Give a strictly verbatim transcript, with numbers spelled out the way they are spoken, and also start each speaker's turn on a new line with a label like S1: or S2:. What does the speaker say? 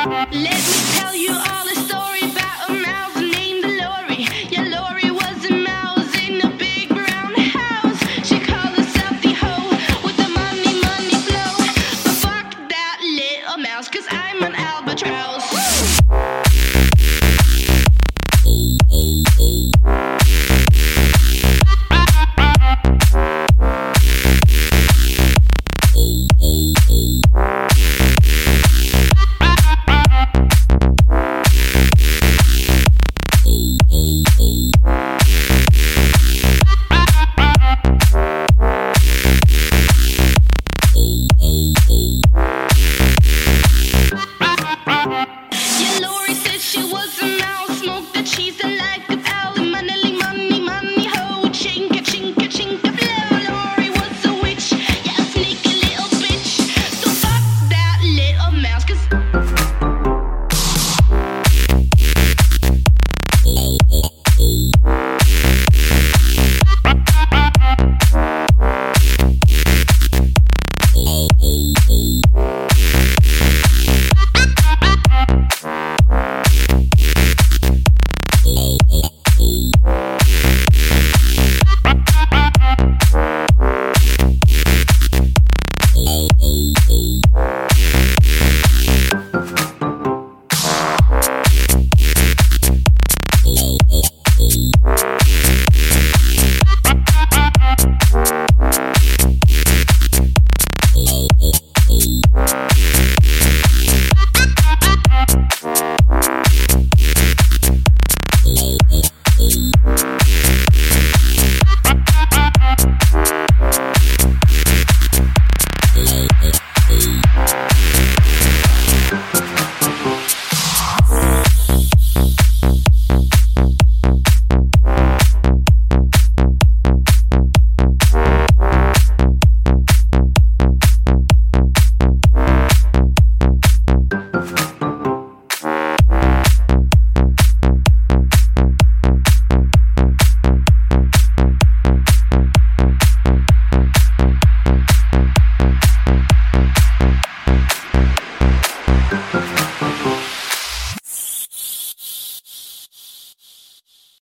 S1: Let me tell you all a story about a mouse named Lori. Yeah, Lori was a mouse in a big brown house. She called herself the hoe with the money, money flow. But fuck that little mouse, cause I'm an albatross.